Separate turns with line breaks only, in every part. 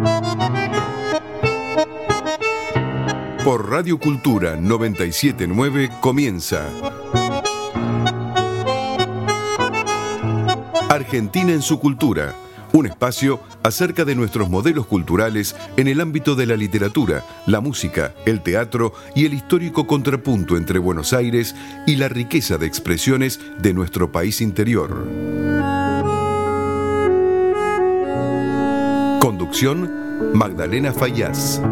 Por Radio Cultura 979 comienza Argentina en su cultura, un espacio acerca de nuestros modelos culturales en el ámbito de la literatura, la música, el teatro y el histórico contrapunto entre Buenos Aires y la riqueza de expresiones de nuestro país interior. Conducción, Magdalena Fayaz.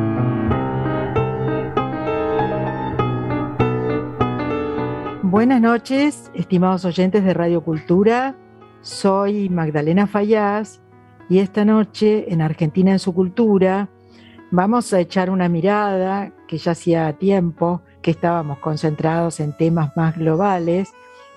Buenas noches, estimados oyentes de Radio Cultura. Soy Magdalena Fayaz y esta noche en Argentina en su cultura vamos a echar una mirada que ya hacía tiempo que estábamos concentrados en temas más globales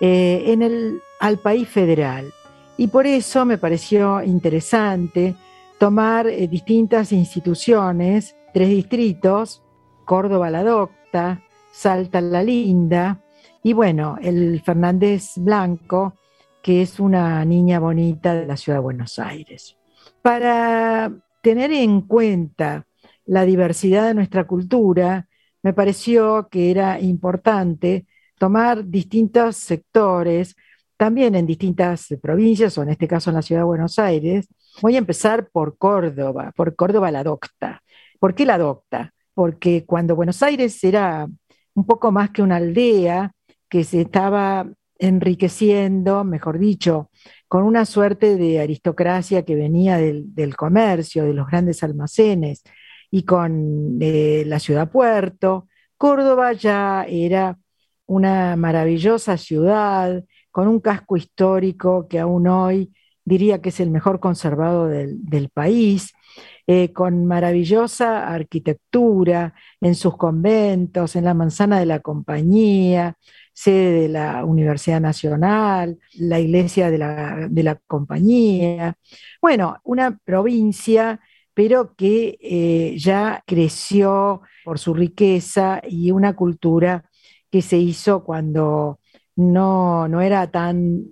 al país federal. Y por eso me pareció interesante tomar distintas instituciones, 3 distritos, Córdoba la Docta, Salta la Linda y bueno, el Fernández Blanco, que es una niña bonita de la ciudad de Buenos Aires. Para tener en cuenta la diversidad de nuestra cultura, me pareció que era importante tomar distintos sectores, también en distintas provincias, o en este caso en la ciudad de Buenos Aires. Voy a empezar por Córdoba la Docta. ¿Por qué la Docta? Porque cuando Buenos Aires era un poco más que una aldea que se estaba enriqueciendo, mejor dicho, con una suerte de aristocracia que venía del comercio, de los grandes almacenes y con la ciudad puerto, Córdoba ya era una maravillosa ciudad con un casco histórico que aún hoy diría que es el mejor conservado del país, con maravillosa arquitectura en sus conventos, en la Manzana de la Compañía, sede de la Universidad Nacional, la iglesia de la Compañía. Bueno, una provincia, pero que ya creció por su riqueza y una cultura que se hizo cuando no era tan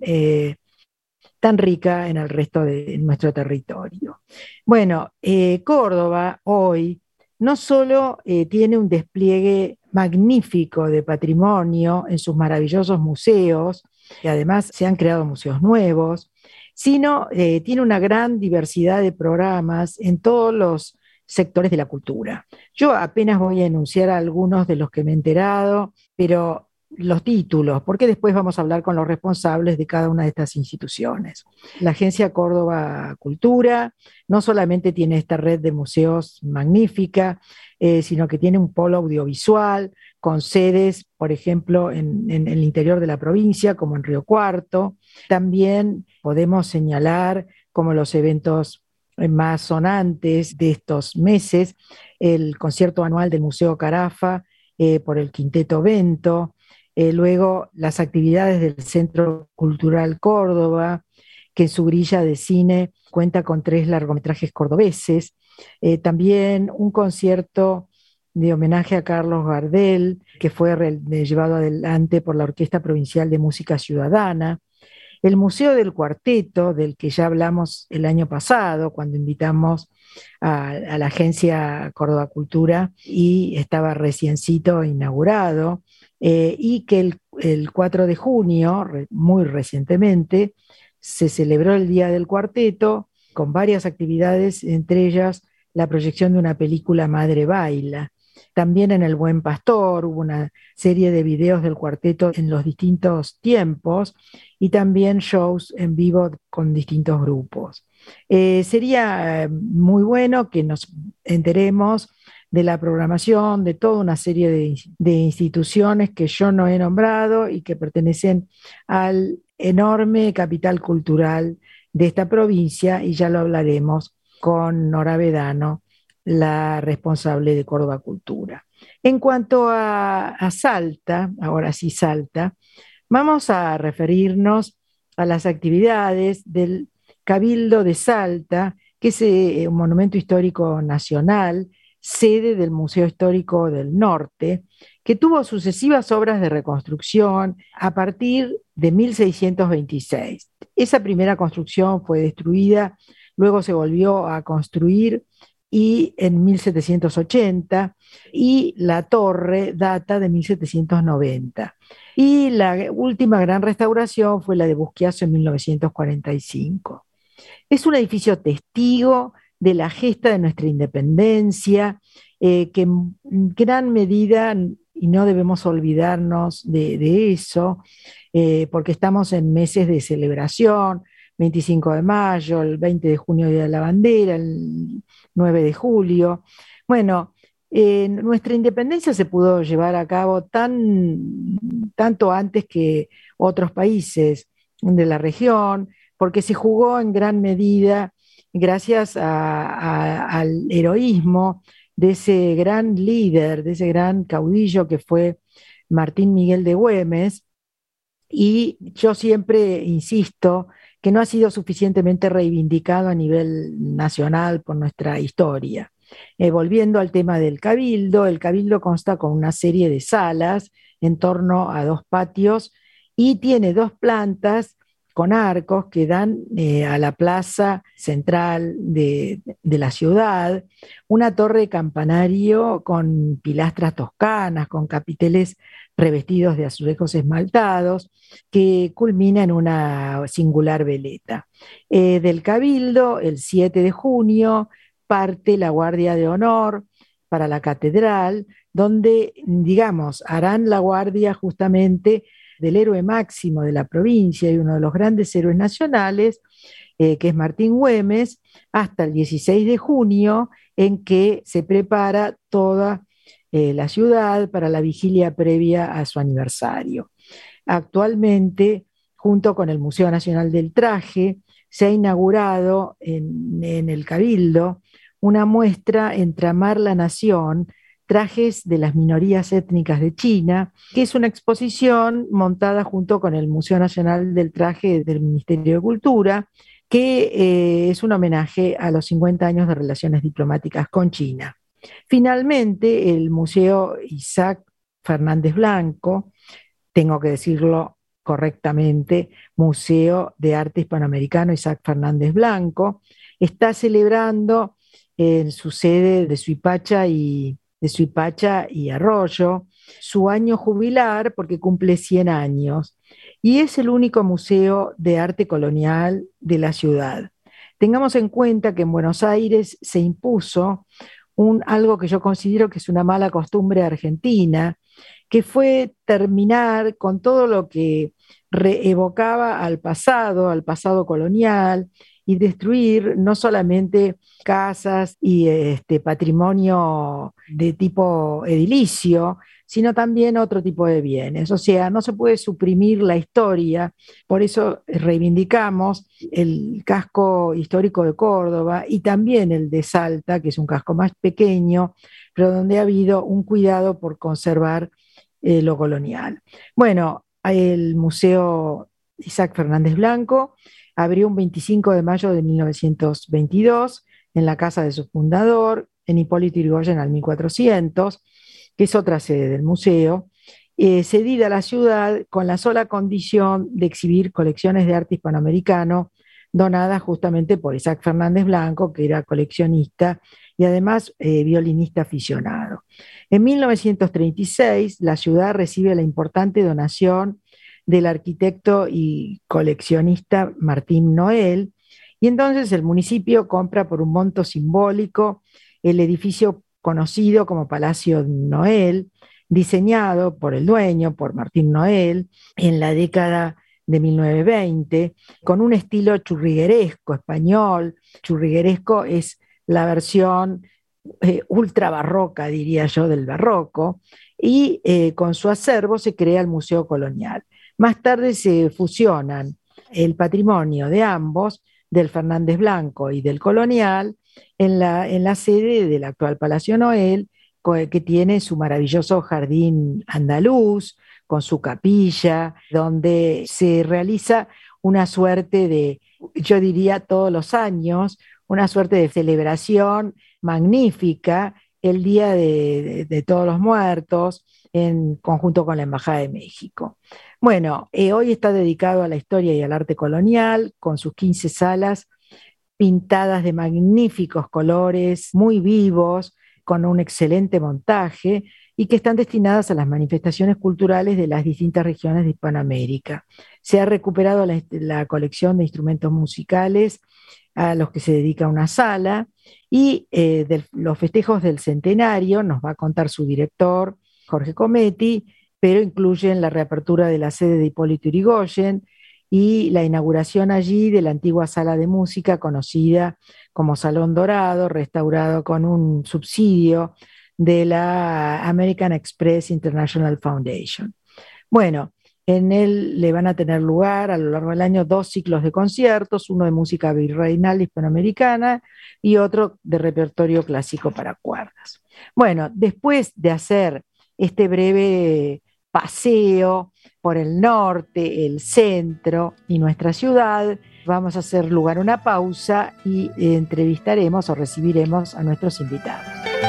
rica en el resto de nuestro territorio. Bueno, Córdoba hoy no solo tiene un despliegue magnífico de patrimonio en sus maravillosos museos, y además se han creado museos nuevos, sino tiene una gran diversidad de programas en todos los sectores de la cultura. Yo apenas voy a enunciar algunos de los que me he enterado, pero los títulos, porque después vamos a hablar con los responsables de cada una de estas instituciones. La Agencia Córdoba Cultura no solamente tiene esta red de museos magnífica, sino que tiene un polo audiovisual con sedes, por ejemplo, en el interior de la provincia, como en Río Cuarto. También podemos señalar como los eventos más sonantes de estos meses, el concierto anual del Museo Carafa por el Quinteto Bento, luego las actividades del Centro Cultural Córdoba, que en su grilla de cine cuenta con 3 largometrajes cordobeses, también un concierto de homenaje a Carlos Gardel, que fue llevado adelante por la Orquesta Provincial de Música Ciudadana, el Museo del Cuarteto, del que ya hablamos el año pasado, cuando invitamos a la Agencia Córdoba Cultura y estaba reciencito inaugurado, y que el 4 de junio, muy recientemente, se celebró el Día del Cuarteto con varias actividades, entre ellas la proyección de una película Madre Baila. También en el Buen Pastor hubo una serie de videos del cuarteto en los distintos tiempos y también shows en vivo con distintos grupos. Sería muy bueno que nos enteremos de la programación de toda una serie de instituciones que yo no he nombrado y que pertenecen al enorme capital cultural de esta provincia, y ya lo hablaremos con Nora Vedano, la responsable de Córdoba Cultura. En cuanto a Salta, ahora sí Salta, vamos a referirnos a las actividades del Cabildo de Salta, que es un monumento histórico nacional, sede del Museo Histórico del Norte, que tuvo sucesivas obras de reconstrucción a partir de 1626. Esa primera construcción fue destruida luego se volvió a construir y en 1780, y la torre data de 1790. Y la última gran restauración fue la de Busquiazo en 1945. Es un edificio testigo de la gesta de nuestra independencia, que en gran medida, y no debemos olvidarnos de eso, porque estamos en meses de celebración, 25 de mayo, el 20 de junio, Día de la Bandera, el 9 de julio. Bueno, nuestra independencia se pudo llevar a cabo tanto antes que otros países de la región, porque se jugó en gran medida gracias al heroísmo de ese gran líder, de ese gran caudillo que fue Martín Miguel de Güemes, y yo siempre insisto que no ha sido suficientemente reivindicado a nivel nacional por nuestra historia. Volviendo al tema del cabildo, el cabildo consta con una serie de salas en torno a 2 patios y tiene 2 plantas con arcos que dan a la plaza central de la ciudad, una torre campanario con pilastras toscanas, con capiteles revestidos de azulejos esmaltados, que culmina en una singular veleta. Del Cabildo, el 7 de junio, parte la Guardia de Honor para la Catedral, donde, digamos, harán la guardia justamente del héroe máximo de la provincia y uno de los grandes héroes nacionales, que es Martín Güemes, hasta el 16 de junio, en que se prepara toda la ciudad para la vigilia previa a su aniversario. Actualmente, junto con el Museo Nacional del Traje, se ha inaugurado en el Cabildo una muestra Entramar la Nación, trajes de las minorías étnicas de China, que es una exposición montada junto con el Museo Nacional del Traje del Ministerio de Cultura, que es un homenaje a los 50 años de relaciones diplomáticas con China. Finalmente, el Museo Isaac Fernández Blanco, tengo que decirlo correctamente, Museo de Arte Hispanoamericano Isaac Fernández Blanco, está celebrando en su sede de Suipacha y Arroyo su año jubilar, porque cumple 100 años, y es el único museo de arte colonial de la ciudad. Tengamos en cuenta que en Buenos Aires se impuso algo que yo considero que es una mala costumbre argentina, que fue terminar con todo lo que evocaba al pasado colonial, y destruir no solamente casas y patrimonio de tipo edilicio, sino también otro tipo de bienes. O sea, no se puede suprimir la historia, por eso reivindicamos el casco histórico de Córdoba y también el de Salta, que es un casco más pequeño, pero donde ha habido un cuidado por conservar lo colonial. Bueno, el Museo Isaac Fernández Blanco abrió un 25 de mayo de 1922 en la casa de su fundador, en Hipólito Yrigoyen al 1400, que es otra sede del museo, cedida a la ciudad con la sola condición de exhibir colecciones de arte hispanoamericano donadas justamente por Isaac Fernández Blanco, que era coleccionista y además violinista aficionado. En 1936, la ciudad recibe la importante donación del arquitecto y coleccionista Martín Noel, y entonces el municipio compra por un monto simbólico el edificio conocido como Palacio Noel, diseñado por el dueño, por Martín Noel, en la década de 1920, con un estilo churrigueresco español. Churrigueresco es la versión ultra barroca, diría yo, del barroco, y con su acervo se crea el Museo Colonial. Más tarde se fusionan el patrimonio de ambos, del Fernández Blanco y del Colonial, en la sede del actual Palacio Noel, que tiene su maravilloso jardín andaluz, con su capilla, donde se realiza una suerte de, yo diría todos los años, una suerte de celebración magnífica el Día de Todos los Muertos, en conjunto con la Embajada de México. Bueno, hoy está dedicado a la historia y al arte colonial, con sus 15 salas pintadas de magníficos colores, muy vivos, con un excelente montaje y que están destinadas a las manifestaciones culturales de las distintas regiones de Hispanoamérica. Se ha recuperado la colección de instrumentos musicales a los que se dedica una sala y de los festejos del centenario nos va a contar su director, Jorge Cometti, pero incluyen la reapertura de la sede de Hipólito Yrigoyen y la inauguración allí de la antigua sala de música conocida como Salón Dorado, restaurado con un subsidio de la American Express International Foundation. Bueno, en él le van a tener lugar a lo largo del año 2 ciclos de conciertos, uno de música virreinal hispanoamericana y otro de repertorio clásico para cuerdas. Bueno, después de hacer este breve paseo por el norte, el centro y nuestra ciudad, vamos a hacer lugar a una pausa y entrevistaremos o recibiremos a nuestros invitados.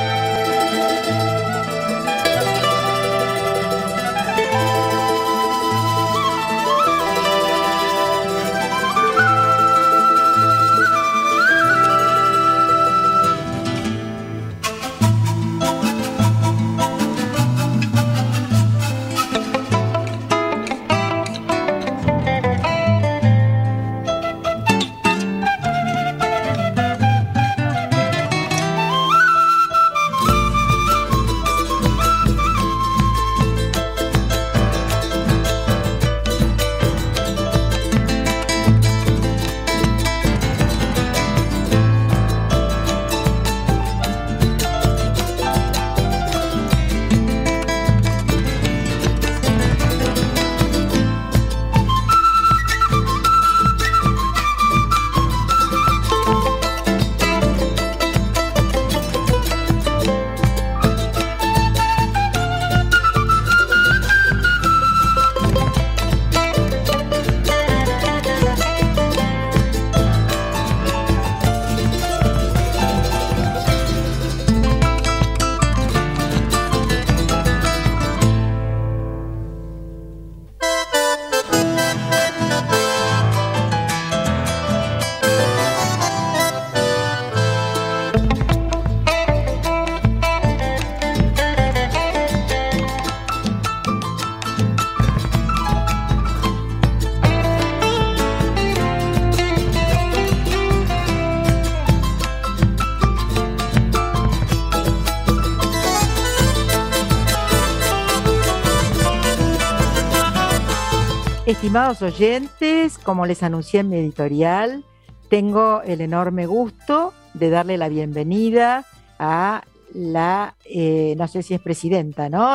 Estimados oyentes, como les anuncié en mi editorial, tengo el enorme gusto de darle la bienvenida a la, no sé si es presidenta, ¿no?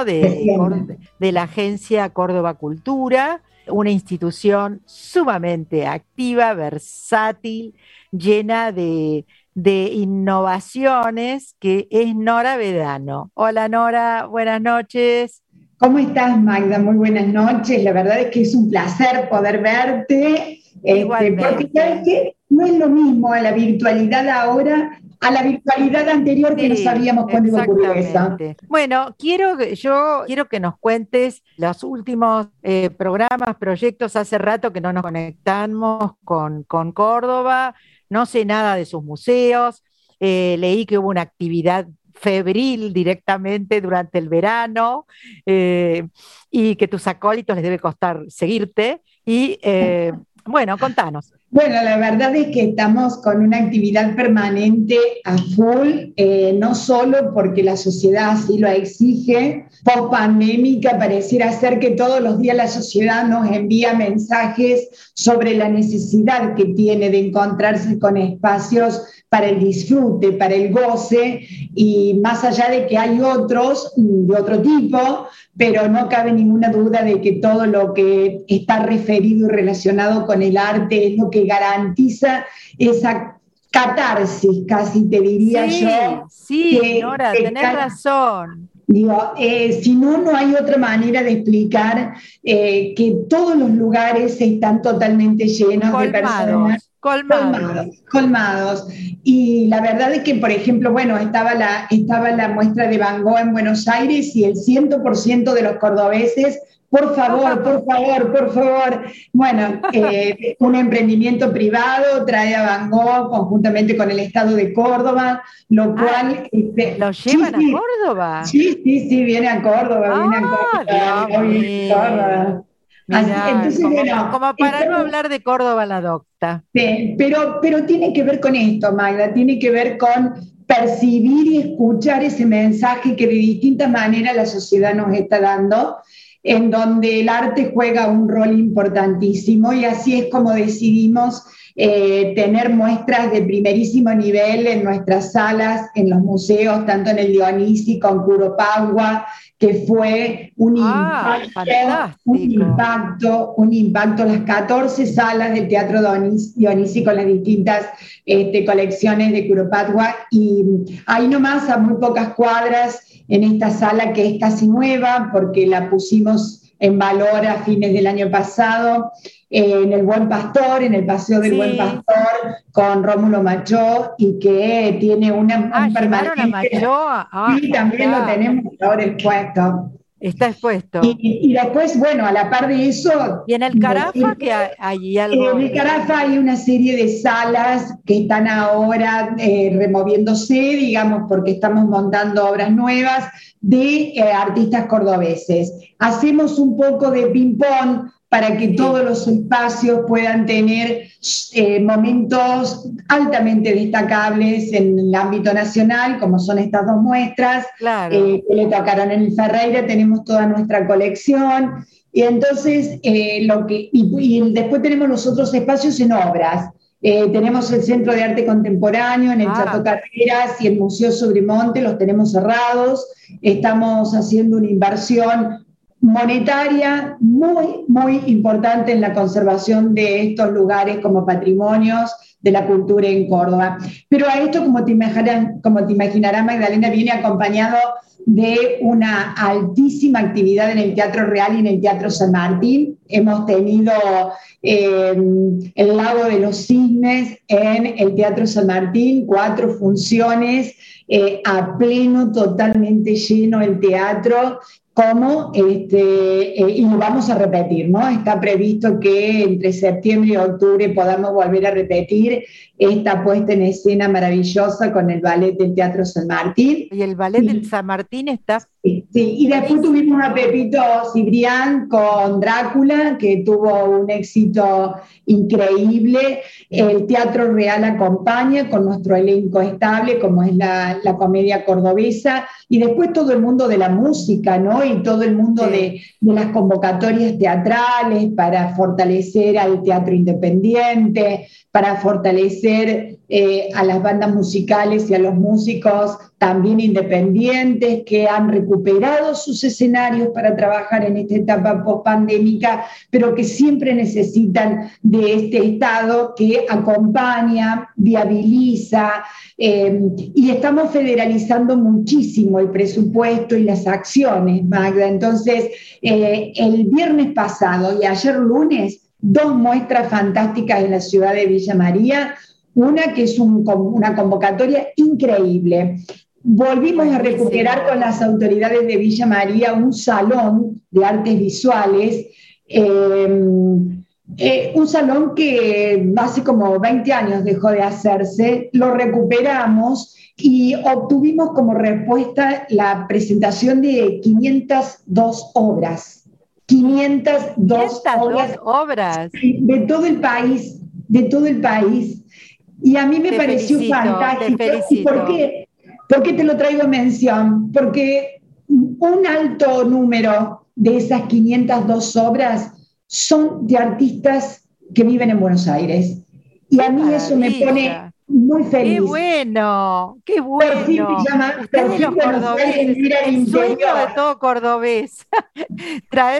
de la Agencia Córdoba Cultura, una institución sumamente activa, versátil, llena de innovaciones, que es Nora Vedano. Hola Nora, buenas noches.
¿Cómo estás, Magda? Muy buenas noches. La verdad es que es un placer poder verte, porque sabes que no es lo mismo a la virtualidad ahora, a la virtualidad anterior, que no sabíamos cuándo iba a ocurrir eso.
Bueno, quiero que nos cuentes los últimos programas, proyectos. Hace rato que no nos conectamos con Córdoba, no sé nada de sus museos, leí que hubo una actividad febril directamente durante el verano, y que tus acólitos les debe costar seguirte, y bueno, contanos.
Bueno, la verdad es que estamos con una actividad permanente a full, no solo porque la sociedad así lo exige. Post-pandémica pareciera ser que todos los días la sociedad nos envía mensajes sobre la necesidad que tiene de encontrarse con espacios para el disfrute, para el goce, y más allá de que hay otros de otro tipo, pero no cabe ninguna duda de que todo lo que está referido y relacionado con el arte es lo que garantiza esa catarsis, casi te diría yo.
Sí, Nora, tenés razón.
Digo, si no, no hay otra manera de explicar que todos los lugares están totalmente llenos de personas.
colmados.
Colmados. Y la verdad es que, por ejemplo, bueno, estaba la muestra de Van Gogh en Buenos Aires y el 100% de los cordobeses, por favor, por favor, por favor. Bueno, un emprendimiento privado trae a Van Gogh conjuntamente con el Estado de Córdoba, lo cual...
¿Lo llevan a Córdoba?
Sí, viene a Córdoba, viene a Córdoba.
Dios
Córdoba.
Mirá,
Entonces, bueno,
como para no hablar de Córdoba la docta.
Sí, pero tiene que ver con esto, Magda, tiene que ver con percibir y escuchar ese mensaje que de distintas maneras la sociedad nos está dando, en donde el arte juega un rol importantísimo y así es como decidimos tener muestras de primerísimo nivel en nuestras salas, en los museos, tanto en el Dionisi con Curopagua, que fue un impacto, las 14 salas del Teatro Dionisi con las distintas colecciones de Curopagua, y ahí nomás a muy pocas cuadras en esta sala que es casi nueva porque la pusimos en valor a fines del año pasado, en el Buen Pastor, en el Paseo del Buen Pastor, con Rómulo Machó, y que tiene un
permanente. ¿A Machó?
Sí, también lo tenemos ahora expuesto.
Está expuesto.
Y después, bueno, a la par de eso...
¿Y en el Carafa que hay algo?
En el Carafa hay una serie de salas que están ahora removiéndose, digamos, porque estamos montando obras nuevas de artistas cordobeses. Hacemos un poco de ping-pong para que todos los espacios puedan tener momentos altamente destacables en el ámbito nacional, como son estas dos muestras, que le tocaron en el Ferreira. Tenemos toda nuestra colección, y entonces y después tenemos los otros espacios en obras. Tenemos el Centro de Arte Contemporáneo en el Chateau Carreras y el Museo Sobremonte, los tenemos cerrados. Estamos haciendo una inversión monetaria muy, muy importante en la conservación de estos lugares como patrimonios de la cultura en Córdoba. Pero a esto, como te imaginarás, Magdalena, viene acompañado de una altísima actividad en el Teatro Real y en el Teatro San Martín. Hemos tenido el Lago de los Cisnes en el Teatro San Martín, 4 funciones, a pleno, totalmente lleno el teatro, y lo vamos a repetir, ¿no? Está previsto que entre septiembre y octubre podamos volver a repetir esta puesta en escena maravillosa con el ballet del Teatro San Martín.
Y el ballet del San Martín está...
Sí, y después tuvimos a Pepito Cibrián con Drácula, que tuvo un éxito increíble. El Teatro Real acompaña con nuestro elenco estable, como es la comedia cordobesa, y después todo el mundo de la música, ¿no? Y todo el mundo de las convocatorias teatrales para fortalecer al teatro independiente, para fortalecer a las bandas musicales y a los músicos también independientes que han recuperado sus escenarios para trabajar en esta etapa post-pandémica, pero que siempre necesitan de este Estado que acompaña, viabiliza, y estamos federalizando muchísimo el presupuesto y las acciones, Magda. Entonces, el viernes pasado y ayer lunes, 2 muestras fantásticas en la ciudad de Villa María, una que es una convocatoria increíble. Volvimos a recuperar con las autoridades de Villa María un salón de artes visuales, un salón que hace como 20 años dejó de hacerse, lo recuperamos y obtuvimos como respuesta la presentación de 502 obras. 502 obras de todo el país, Y a mí me pareció fantástico. ¿Y por qué? ¿Por qué te lo traigo a mención? Porque un alto número de esas 502 obras son de artistas que viven en Buenos Aires. Y a mí eso me pone muy feliz.
¡Qué bueno! ¡Qué bueno!
Por fin me llama,
Ustedes los cordobeses, el sueño de todo cordobés. Traer...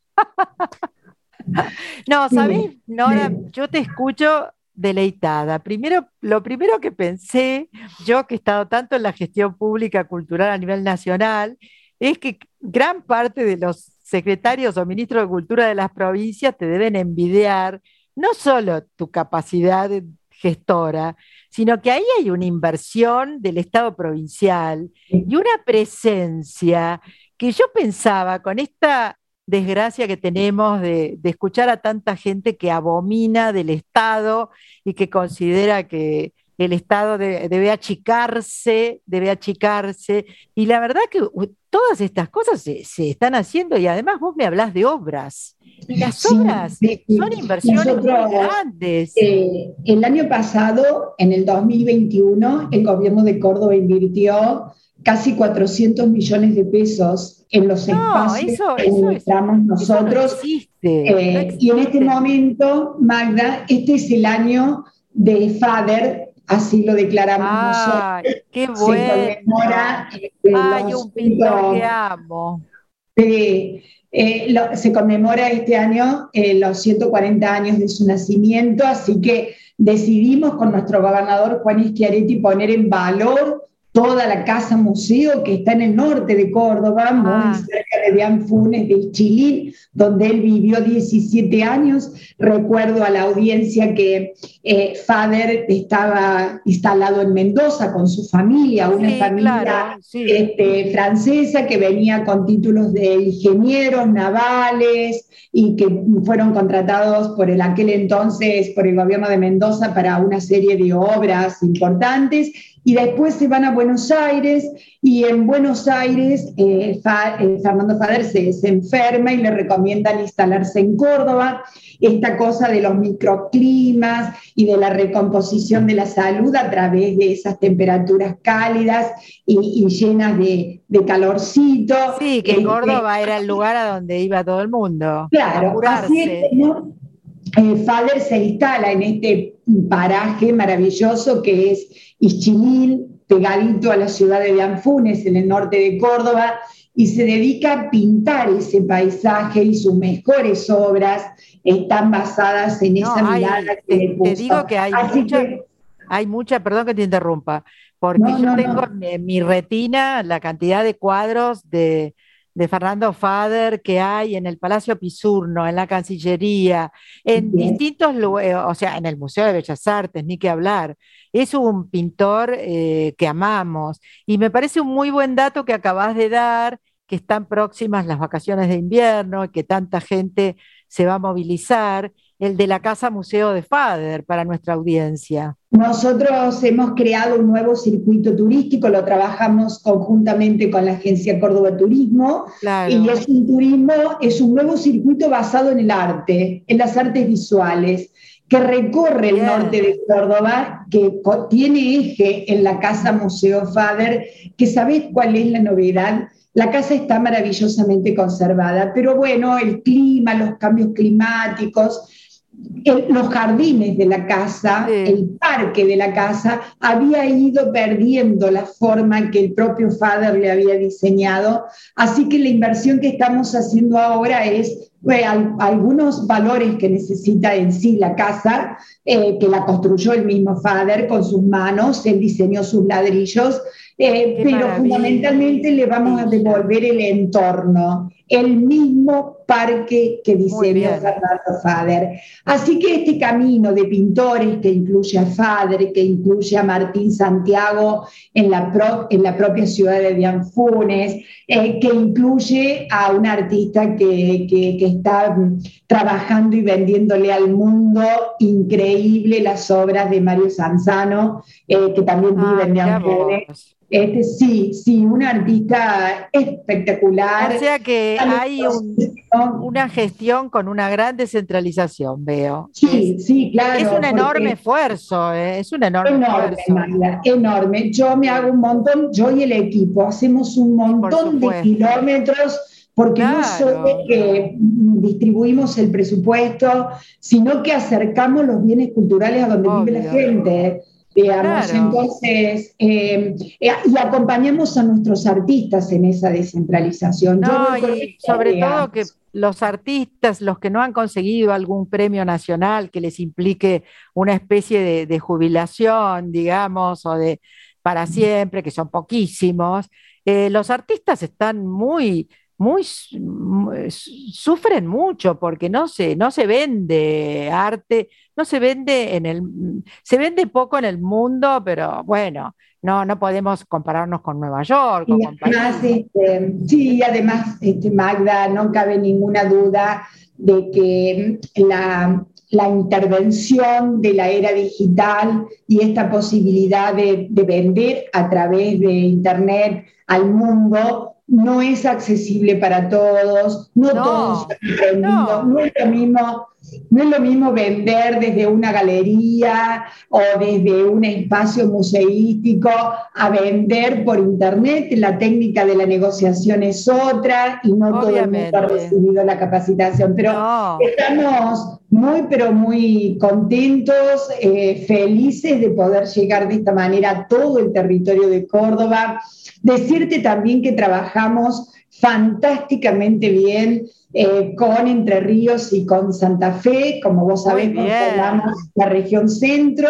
No, ¿sabés, Nora? Yo te escucho deleitada. Lo primero que pensé, yo que he estado tanto en la gestión pública cultural a nivel nacional, es que gran parte de los secretarios o ministros de cultura de las provincias te deben envidiar, no solo tu capacidad gestora, sino que ahí hay una inversión del Estado provincial y una presencia que yo pensaba con esta desgracia que tenemos de escuchar a tanta gente que abomina del Estado y que considera que el Estado debe achicarse, y la verdad que todas estas cosas se están haciendo y además vos me hablás de obras. Y las
Sí,
obras
sí,
son
sí.
inversiones muy grandes.
El año pasado, en el 2021, el gobierno de Córdoba invirtió casi 400 millones de pesos en los
No,
espacios que administramos
eso no
nosotros.
existe, no
Y en este
existe.
momento, Magda, este es el año de FADER, así lo declaramos nosotros.
¡Ay, qué
Se
bueno!
conmemora
¡Ay,
los
un pintor que amo!
se conmemora este año los 140 años de su nacimiento, así que decidimos con nuestro gobernador Juan Schiaretti poner en valor toda la casa museo que está en el norte de Córdoba, muy
Ah,
cerca de Dianfunes, de Ischilín, donde él vivió 17 años. Recuerdo a la audiencia que Fader estaba instalado en Mendoza con su familia, una
sí,
familia
claro, sí.
francesa que venía con títulos de ingenieros navales y que fueron contratados por aquel entonces, por el gobierno de Mendoza para una serie de obras importantes, y después se van a Buenos Aires, y en Buenos Aires Fernando Fader se enferma y le recomiendan instalarse en Córdoba. Esta cosa de los microclimas y de la recomposición de la salud a través de esas temperaturas cálidas y llenas de calorcito.
Sí, que Córdoba era el lugar a donde iba todo el mundo a
Claro, así es
curarse.
como Fader se instala en este paraje maravilloso que es Ischilín, pegadito a la ciudad de Dianfunes, en el norte de Córdoba, y se dedica a pintar ese paisaje, y sus mejores obras están basadas en
No,
esa mirada que le
te
puso.
digo que
Así que,
hay mucha, perdón que te interrumpa, porque
no,
yo
no,
tengo
no.
en mi retina la cantidad de cuadros de Fernando Fader que hay en el Palacio Pisurno, en la Cancillería, en
Bien.
distintos lugares, o sea, en el Museo de Bellas Artes, ni que hablar. Es un pintor que amamos y me parece un muy buen dato que acabas de dar, que están próximas las vacaciones de invierno y que tanta gente se va a movilizar, el de la Casa Museo de Fader para nuestra audiencia.
Nosotros hemos creado un nuevo circuito turístico, lo trabajamos conjuntamente con la agencia Córdoba Turismo, y
Claro,
es un nuevo circuito basado en el arte, en las artes visuales, que recorre el norte
bien.
de Córdoba, que tiene eje en la Casa Museo Fader, que ¿sabés cuál es la novedad? La casa está maravillosamente conservada, pero bueno, el clima, los cambios climáticos, los jardines de la casa,
Sí,
el parque de la casa, había ido perdiendo la forma que el propio Fader le había diseñado. Así que la inversión que estamos haciendo ahora es algunos valores que necesita en sí la casa, que la construyó el mismo Fader con sus manos, él diseñó sus ladrillos,
qué
pero fundamentalmente le vamos a
maravilla.
devolver el entorno, el mismo parque que
Muy
diseñó
bien.
Fernando Fader. Así que este camino de pintores que incluye a Fader, que incluye a Martín Santiago en la propia ciudad de Dianfunes, que incluye a un artista que está trabajando y vendiéndole al mundo increíble las obras de Mario Sanzano, que también vive
Ah,
en
mira
Dianfunes.
vos.
Sí, sí, un artista
O
espectacular,
sea que hay
talentosísimo.
una gestión con una gran descentralización, veo.
Sí, sí,
Es un
claro,
enorme
porque
esfuerzo, es un enorme
enorme,
esfuerzo.
Magda, enorme. Yo me hago
Sí,
un montón, yo y el equipo, hacemos un
sí, por
montón de
supuesto.
kilómetros, porque no solo es
Claro.
que distribuimos el presupuesto, sino que acercamos los bienes culturales a donde vive la
Obvio,
gente, digamos.
claro.
Entonces, y acompañamos a nuestros artistas en esa descentralización. Yo
No,
voy con
y
esta
sobre
idea.
todo que los artistas, los que no han conseguido algún premio nacional que les implique una especie de jubilación, digamos, o de para siempre, que son poquísimos, los artistas están muy, sufren mucho porque no se vende arte, no se vende se vende poco en el mundo, pero bueno, no podemos compararnos con Nueva York o
Y
con
además,
París.
sí, además, Magda, no cabe ninguna duda de que la intervención de la era digital y esta posibilidad de vender a través de Internet al mundo no es accesible para todos, no todos han aprendido,
No.
no es lo mismo vender desde una galería o desde un espacio museístico a vender por internet. La técnica de la negociación es otra y no todo el mundo ha
Obviamente.
recibido la capacitación, pero
No.
estamos muy, pero muy contentos, felices de poder llegar de esta manera a todo el territorio de Córdoba. Decirte también que trabajamos fantásticamente bien con Entre Ríos y con Santa Fe, como vos
Muy
sabés,
bien.
controlamos la región centro,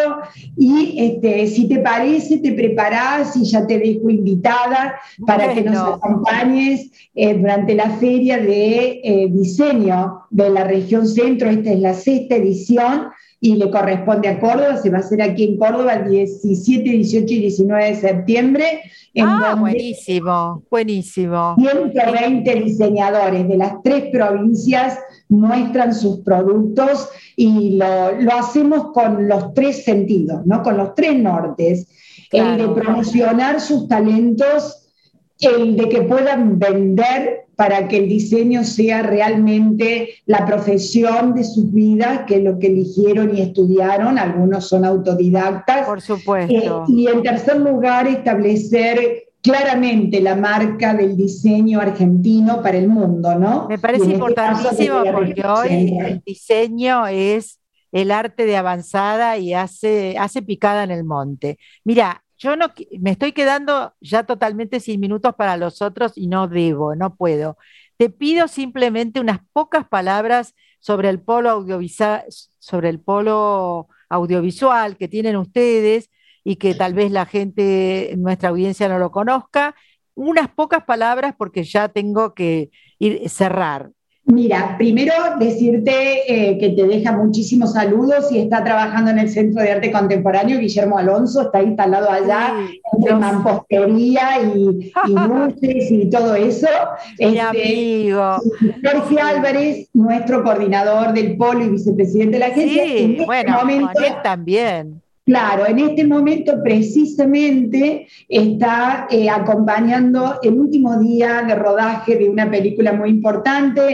y si te parece, te preparás y ya te dejo invitada para que nos
Bueno,
acompañes durante la feria de diseño de la región centro. Esta es la 6ª edición y le corresponde a Córdoba, se va a hacer aquí en Córdoba el 17, 18 y 19 de septiembre, en donde
buenísimo, buenísimo.
120 diseñadores de las 3 provincias muestran sus productos y lo hacemos con los 3 sentidos, ¿no? Con los 3 nortes. El de
Claro.
promocionar sus talentos, el de que puedan vender para que el diseño sea realmente la profesión de sus vidas, que es lo que eligieron y estudiaron, algunos son autodidactas.
Por supuesto.
Y en tercer lugar, establecer claramente la marca del diseño argentino para el mundo, ¿no?
Me parece
Y en este caso,
importantísimo
desde la
porque
región
hoy
central.
el diseño es el arte de avanzada y hace picada en el monte. Mira, yo no me estoy quedando ya totalmente sin minutos para los otros y no debo, no puedo. Te pido simplemente unas pocas palabras sobre el polo audiovisual que tienen ustedes y que tal vez la gente en nuestra audiencia no lo conozca. Unas pocas palabras porque ya tengo que cerrar.
Mira, primero decirte que te deja muchísimos saludos y está trabajando en el Centro de Arte Contemporáneo. Guillermo Alonso está instalado allá
Sí,
entre mampostería y luces y todo eso.
mi amigo.
Jorge Álvarez, nuestro coordinador del Polo y vicepresidente de la agencia, en
Sí,
este
bueno,
momento,
con él también.
claro, en este momento precisamente está acompañando el último día de rodaje de una película muy importante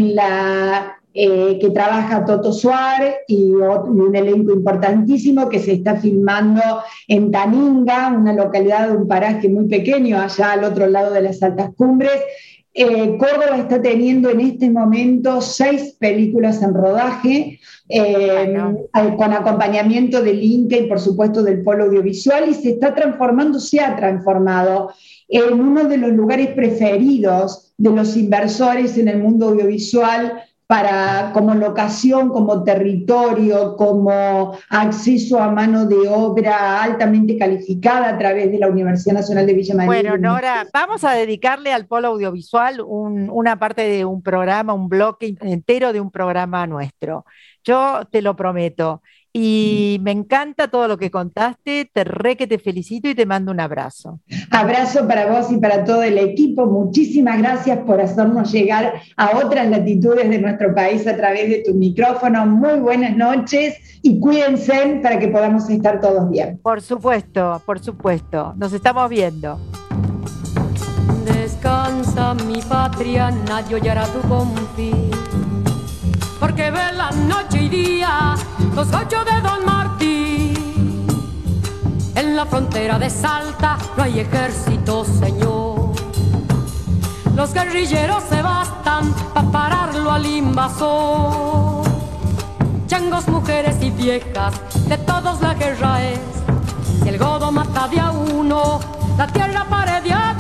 que trabaja Toto Suárez y un elenco importantísimo que se está filmando en Taninga, una localidad, un paraje muy pequeño allá al otro lado de las altas cumbres. Córdoba está teniendo en este momento 6 películas en rodaje, con acompañamiento del INCA y por supuesto del Polo Audiovisual, y se ha transformado en uno de los lugares preferidos de los inversores en el mundo audiovisual como locación, como territorio, como acceso a mano de obra altamente calificada a través de la Universidad Nacional de Villa María.
Bueno, Nora, vamos a dedicarle al polo audiovisual una parte de un programa, un bloque entero de un programa nuestro. Yo te lo prometo. Y me encanta todo lo que contaste, que te felicito y te mando un abrazo.
Abrazo para vos y para todo el equipo. Muchísimas gracias por hacernos llegar a otras latitudes de nuestro país a través de tu micrófono. Muy buenas noches y cuídense para que podamos estar todos bien.
Por supuesto, por supuesto. Nos estamos viendo.
Descansa mi patria, nadie hollará tu confín, porque vela noche y día los gauchos de Don Martín. En la frontera de Salta no hay ejército, señor. Los guerrilleros se bastan para pararlo al invasor. Changos, mujeres y viejas, de todos la guerra es. Si el godo mata de a uno, la tierra pare de a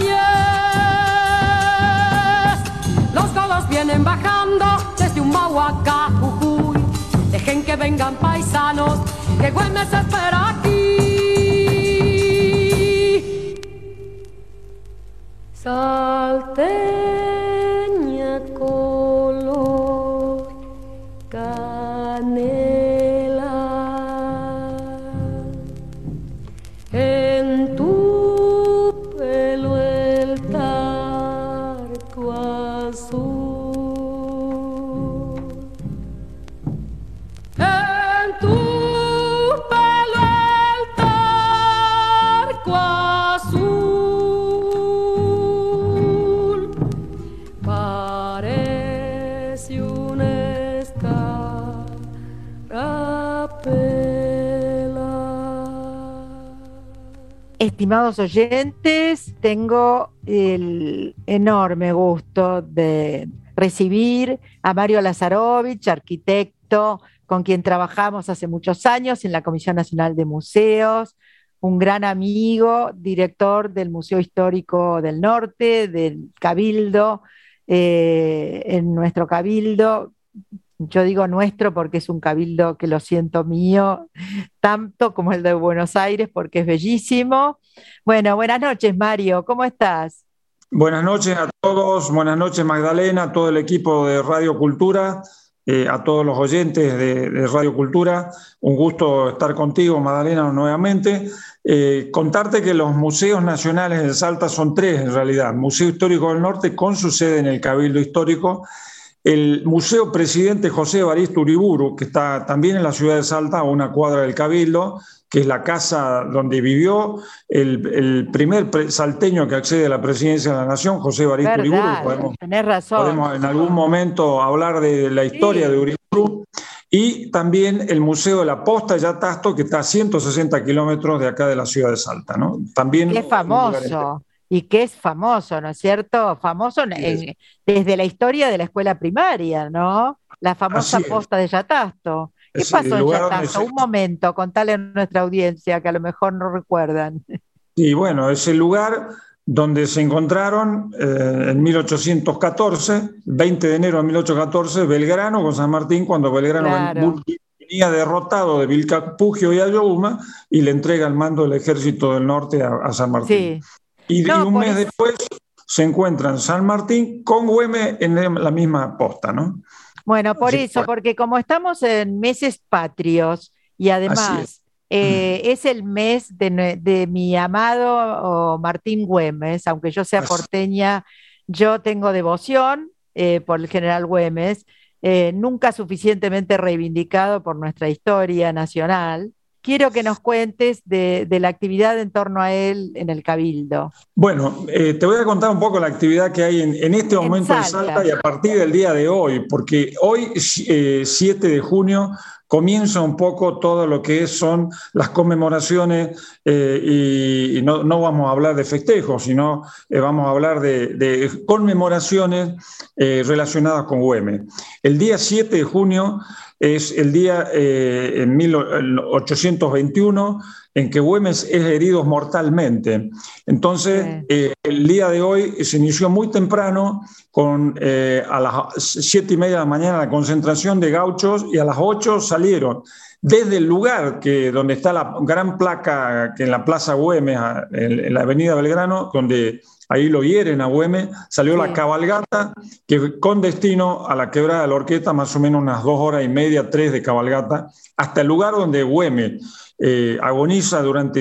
10. Los godos vienen bajando desde Humahuaca, Jujuy. Dejen que vengan paisanos, que Güemes espera aquí. Salteña
Estimados oyentes, tengo el enorme gusto de recibir a Mario Lazarovich, arquitecto con quien trabajamos hace muchos años en la Comisión Nacional de Museos, un gran amigo, director del Museo Histórico del Norte, del Cabildo, en nuestro Cabildo. Yo digo nuestro porque es un cabildo que lo siento mío, tanto como el de Buenos Aires, porque es bellísimo. Bueno, buenas noches, Mario, ¿cómo estás?
Buenas noches a todos, buenas noches Magdalena, a todo el equipo de Radio Cultura, a todos los oyentes de Radio Cultura. Un gusto estar contigo, Magdalena, nuevamente. Contarte que los museos nacionales de Salta son tres en realidad. Museo Histórico del Norte con su sede en el Cabildo Histórico, el Museo Presidente José Evaristo Uriburu, que está también en la ciudad de Salta, a una cuadra del Cabildo, que es la casa donde vivió el primer salteño que accede a la presidencia de la Nación, José Evaristo Uriburu.
Tenés razón.
Podemos en algún momento hablar de la historia de Uriburu. Y también el Museo de la Posta de Yatasto, que está a 160 kilómetros de acá de la ciudad de Salta, ¿no? También
qué famoso. Y que es famoso, ¿no es cierto? Famoso desde la historia de la escuela primaria, ¿no? La famosa Posta de Yatasto. ¿Qué pasó en Yatasto? Un momento, contale a nuestra audiencia que a lo mejor no recuerdan.
Y bueno, es el lugar donde se encontraron en 1814, 20 de enero de 1814, Belgrano con San Martín, cuando Belgrano venía derrotado de Vilcapugio y Ayohuma y le entrega el mando del Ejército del Norte a San Martín.
Sí.
Y un mes después se encuentran San Martín con Güemes en la misma posta, ¿no?
Bueno, por eso, porque como estamos en meses patrios y además es el mes de mi amado Martín Güemes, aunque yo sea porteña, yo tengo devoción por el general Güemes, nunca suficientemente reivindicado por nuestra historia nacional. Quiero que nos cuentes de la actividad en torno a él en el Cabildo.
Bueno, te voy a contar un poco la actividad que hay en este momento en Salta y a partir del día de hoy, porque hoy, 7 de junio, comienza un poco todo lo que son las conmemoraciones y no vamos a hablar de festejos, sino vamos a hablar de conmemoraciones relacionadas con Güemes. El día 7 de junio es el día en 1821 en que Güemes es herido mortalmente. Entonces, el día de hoy se inició muy temprano a las 7:30 de la mañana la concentración de gauchos y a las 8 salieron desde el lugar donde está la gran placa, que en la Plaza Güemes, en la avenida Belgrano, donde ahí lo hieren a Güemes, salió la cabalgata que con destino a la quebrada de la Horqueta, más o menos unas 2 horas y media, 3 de cabalgata, hasta el lugar donde Güemes agoniza durante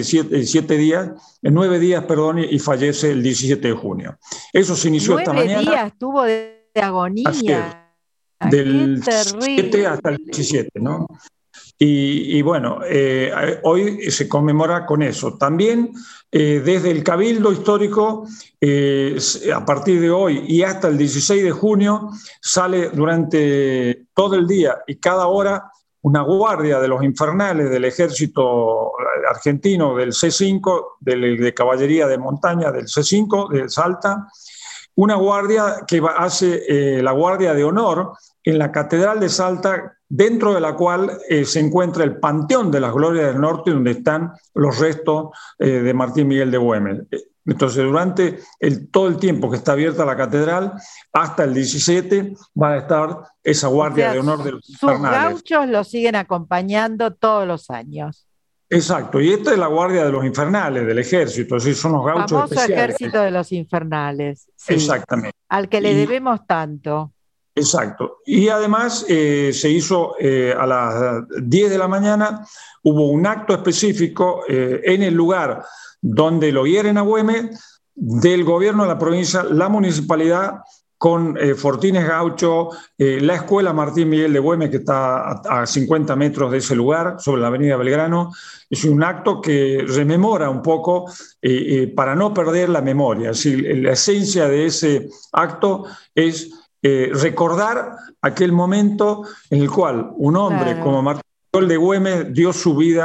9 días, y fallece el 17 de junio. Eso se inició esta mañana.
9 días tuvo de agonía.
Del 7 hasta el 17, ¿no? Y bueno, hoy se conmemora con eso. También desde el Cabildo Histórico, a partir de hoy y hasta el 16 de junio, sale durante todo el día y cada hora una guardia de los infernales del ejército argentino, del C5, de caballería de montaña del C5, de Salta, una guardia que hace la guardia de honor en la Catedral de Salta, dentro de la cual se encuentra el Panteón de las Glorias del Norte, donde están los restos de Martín Miguel de Güemes. Entonces, durante todo el tiempo que está abierta la catedral, hasta el 17, va a estar esa guardia de honor de los infernales.
Sus gauchos lo siguen acompañando todos los años.
Exacto, y esta es la guardia de los infernales, del ejército, es decir, son los gauchos
famoso
especiales.
Ejército de los infernales. Sí,
exactamente.
Al que le debemos tanto.
Exacto. Y además se hizo a las 10 de la mañana, hubo un acto específico en el lugar donde lo hieren a Güemes, del gobierno de la provincia, la municipalidad, con Fortines Gaucho, la Escuela Martín Miguel de Güemes, que está a 50 metros de ese lugar, sobre la avenida Belgrano. Es un acto que rememora un poco para no perder la memoria. Es decir, la esencia de ese acto es recordar aquel momento en el cual un hombre como Martín Miguel de Güemes dio su vida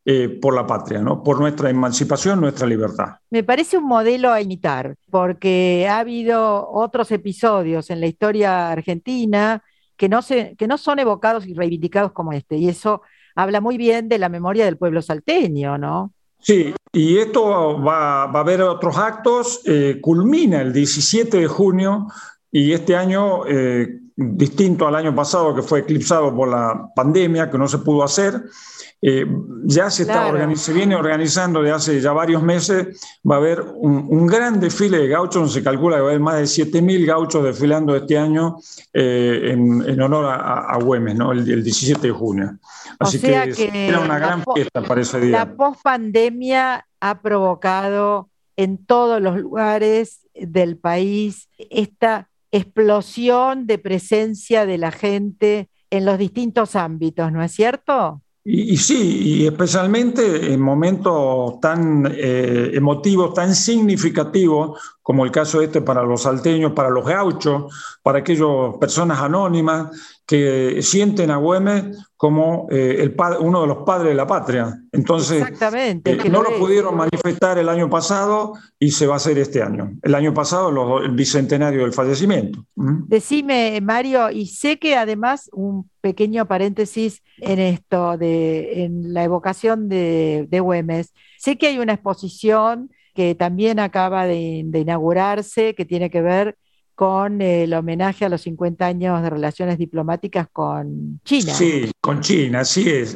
por la patria, ¿no? Por nuestra emancipación, nuestra libertad.
Me parece un modelo a imitar, porque ha habido otros episodios en la historia argentina que no son evocados y reivindicados como este, y eso habla muy bien de la memoria del pueblo salteño, ¿no?
Sí, y esto va a haber otros actos, culmina el 17 de junio y este año, distinto al año pasado que fue eclipsado por la pandemia, que no se pudo hacer, ya se viene organizando de hace ya varios meses. Va a haber un gran desfile de gauchos, se calcula que va a haber más de 7.000 gauchos desfilando este año en honor a Güemes, ¿no? El 17 de junio. Así que era una gran fiesta para ese día.
La pospandemia ha provocado en todos los lugares del país esta explosión de presencia de la gente en los distintos ámbitos, ¿no es cierto?
Y sí, y especialmente en momentos tan emotivos, tan significativos, como el caso para los salteños, para los gauchos, para aquellas personas anónimas que sienten a Güemes como uno de los padres de la patria. Entonces,
exactamente,
no lo pudieron manifestar el año pasado y se va a hacer este año. El año pasado, el bicentenario del fallecimiento.
Decime, Mario, y sé que además, un pequeño paréntesis en esto, en la evocación de Güemes, sé que hay una exposición que también acaba de inaugurarse, que tiene que ver con el homenaje a los 50 años de relaciones diplomáticas con China.
Sí, con China, así es.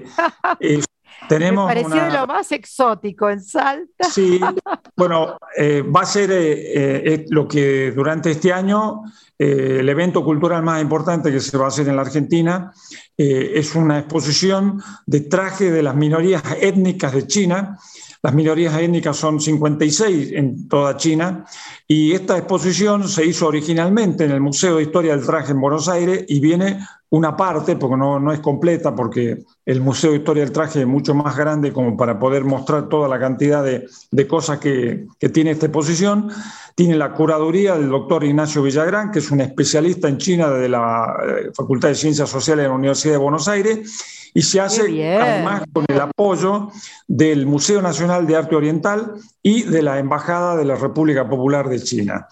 Me pareció de lo más exótico en Salta.
Sí, bueno, va a ser lo que durante este año el evento cultural más importante que se va a hacer en la Argentina es una exposición de traje de las minorías étnicas de China. Las minorías étnicas son 56 en toda China y esta exposición se hizo originalmente en el Museo de Historia del Traje en Buenos Aires y viene una parte, porque no es completa, porque el Museo de Historia del Traje es mucho más grande como para poder mostrar toda la cantidad de cosas que tiene esta exposición. Tiene la curaduría del doctor Ignacio Villagrán, que es un especialista en China de la Facultad de Ciencias Sociales de la Universidad de Buenos Aires, y se hace además con el apoyo del Museo Nacional de Arte Oriental y de la Embajada de la República Popular de China.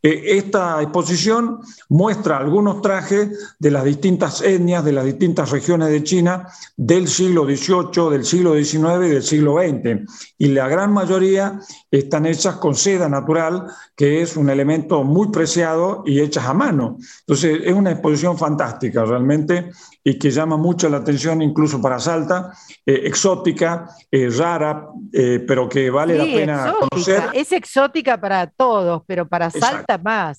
Esta exposición muestra algunos trajes de las distintas etnias, de las distintas regiones de China del siglo XVIII, del siglo XIX y del siglo XX. Y la gran mayoría están hechas con seda natural, que es un elemento muy preciado y hechas a mano. Entonces es una exposición fantástica realmente y que llama mucho la atención incluso para Salta, exótica, rara, pero que vale la pena conocer.
Es exótica para todos, pero para Salta más.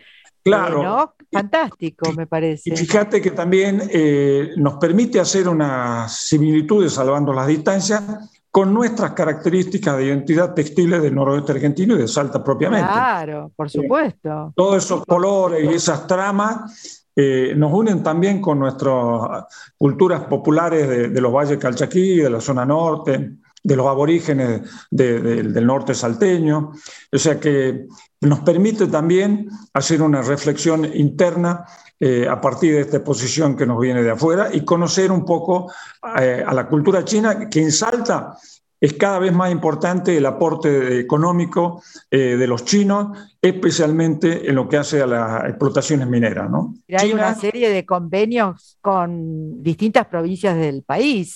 Claro.
¿No? Fantástico, me parece.
Y fíjate que también nos permite hacer unas similitudes, salvando las distancias, con nuestras características de identidad textiles del noroeste argentino y de Salta propiamente.
Claro, por supuesto.
Todos esos colores y esas tramas nos unen también con nuestras culturas populares de los valles Calchaquí, de la zona norte, de los aborígenes del norte salteño. O sea que nos permite también hacer una reflexión interna a partir de esta exposición que nos viene de afuera y conocer un poco a la cultura china, que en Salta es cada vez más importante el aporte económico de los chinos, especialmente en lo que hace a las explotaciones mineras, ¿no?
Hay una serie de convenios con distintas provincias del país,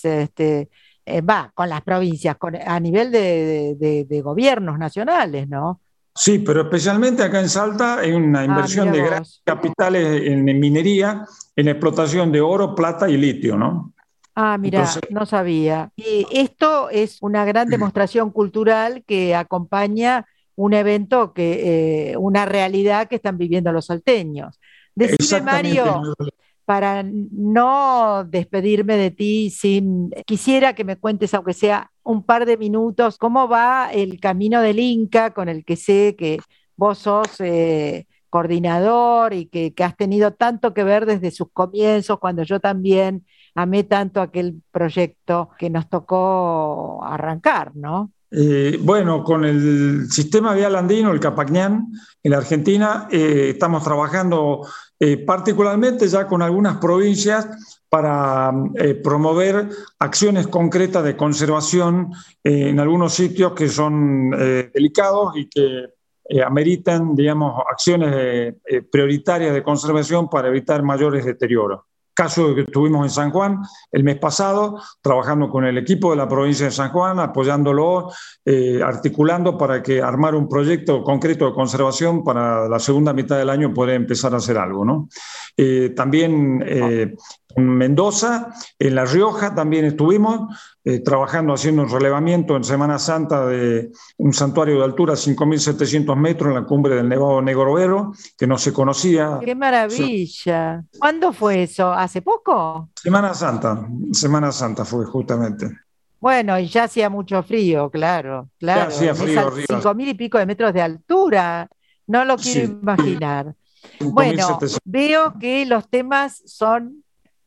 con las provincias, a nivel de gobiernos nacionales, ¿no?
Sí, pero especialmente acá en Salta hay una inversión de grandes capitales en minería, en explotación de oro, plata y litio, ¿no?
Ah, mira, entonces, no sabía. Y esto es una gran demostración cultural que acompaña un evento, una realidad que están viviendo los salteños. Decime, Mario, para no despedirme de ti quisiera que me cuentes, aunque sea un par de minutos, cómo va el camino del Inca, con el que sé que vos sos coordinador y que has tenido tanto que ver desde sus comienzos, cuando yo también amé tanto aquel proyecto que nos tocó arrancar, ¿no?
Bueno, con el sistema vial andino, el Capacñán, en la Argentina, estamos trabajando particularmente ya con algunas provincias para promover acciones concretas de conservación en algunos sitios que son delicados y que ameritan, digamos, acciones prioritarias de conservación para evitar mayores deterioros. Caso que tuvimos en San Juan el mes pasado, trabajando con el equipo de la provincia de San Juan, apoyándolo, articulando para que armar un proyecto concreto de conservación para la segunda mitad del año poder empezar a hacer algo, ¿no? También en Mendoza, en La Rioja también estuvimos trabajando, haciendo un relevamiento en Semana Santa de un santuario de altura 5.700 metros en la cumbre del Nevado Negrovero, que no se conocía.
¡Qué maravilla! ¿Cuándo fue eso? ¿Hace poco?
Semana Santa fue justamente.
Bueno, y ya hacía mucho frío, claro.
Ya hacía frío arriba.
5.000 y pico de metros de altura, no lo quiero imaginar. Bueno, veo que los temas son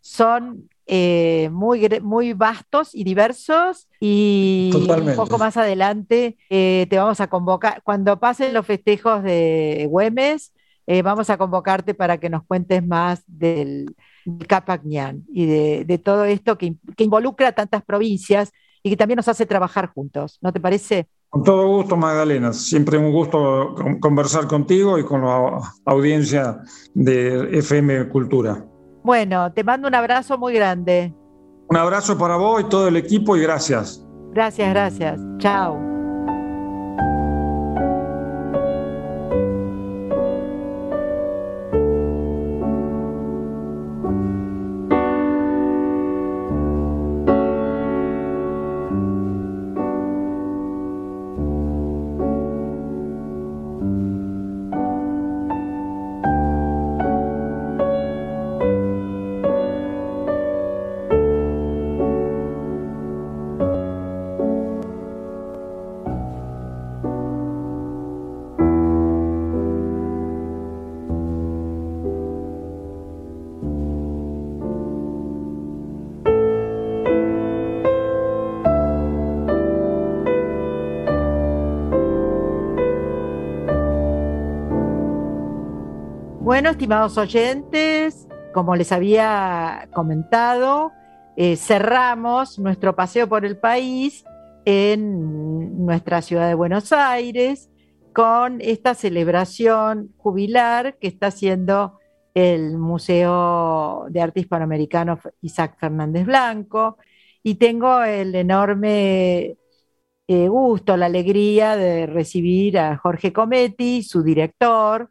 muy vastos y diversos y
totalmente.
Un poco más adelante te vamos a convocar, cuando pasen los festejos de Güemes, vamos a convocarte para que nos cuentes más del Capacñán y de todo esto que involucra a tantas provincias y que también nos hace trabajar juntos, ¿no te parece?
Con todo gusto, Magdalena. Siempre un gusto conversar contigo y con la audiencia de FM Cultura.
Bueno, te mando un abrazo muy grande.
Un abrazo para vos y todo el equipo y gracias.
Gracias, gracias. Chao. Bueno, estimados oyentes, como les había comentado, cerramos nuestro paseo por el país en nuestra ciudad de Buenos Aires con esta celebración jubilar que está haciendo el Museo de Arte Hispanoamericano Isaac Fernández Blanco, y tengo el enorme gusto, la alegría de recibir a Jorge Cometti, su director,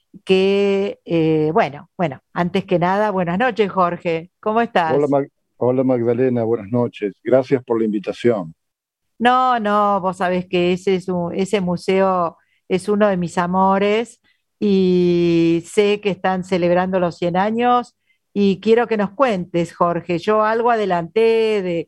bueno, antes que nada, buenas noches, Jorge. ¿Cómo estás?
Hola, Magdalena, buenas noches. Gracias por la invitación.
No, vos sabés que ese museo es uno de mis amores y sé que están celebrando los 100 años y quiero que nos cuentes, Jorge. Yo algo adelanté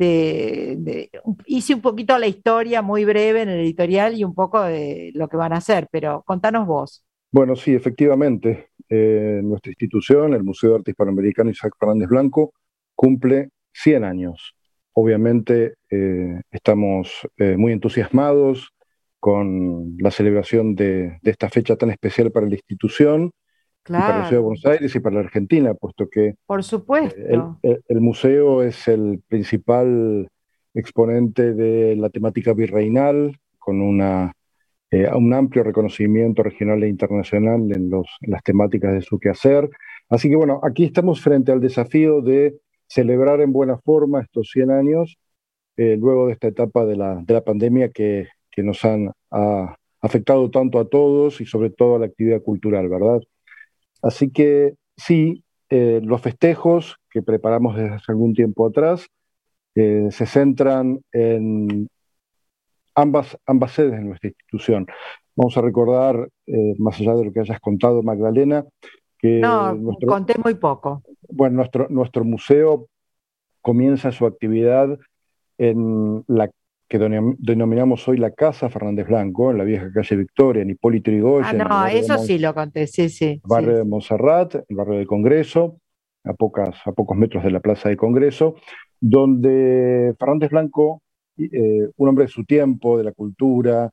hice un poquito la historia muy breve en el editorial y un poco de lo que van a hacer, pero contanos vos.
Bueno, sí, efectivamente, nuestra institución, el Museo de Arte Hispanoamericano Isaac Fernández Blanco, cumple 100 años. Obviamente estamos muy entusiasmados con la celebración de esta fecha tan especial para la institución,
claro,
y para la Ciudad de Buenos Aires y para la Argentina, puesto que
por supuesto,
el museo es el principal exponente de la temática virreinal, con un amplio reconocimiento regional e internacional en las temáticas de su quehacer. Así que bueno, aquí estamos frente al desafío de celebrar en buena forma estos 100 años, luego de esta etapa de la pandemia que nos ha afectado tanto a todos y sobre todo a la actividad cultural, ¿verdad? Así que sí, los festejos que preparamos desde hace algún tiempo atrás se centran en ambas sedes de nuestra institución. Vamos a recordar, más allá de lo que hayas contado, Magdalena, que
conté muy poco.
Bueno, nuestro museo comienza su actividad en la que denominamos hoy la Casa Fernández Blanco, en la vieja calle Victoria, en Hipólito Yrigoyen.
Eso sí lo conté, sí.
El barrio de Montserrat, el barrio de Congreso, a pocos metros de la Plaza de Congreso, donde Fernández Blanco un hombre de su tiempo, de la cultura,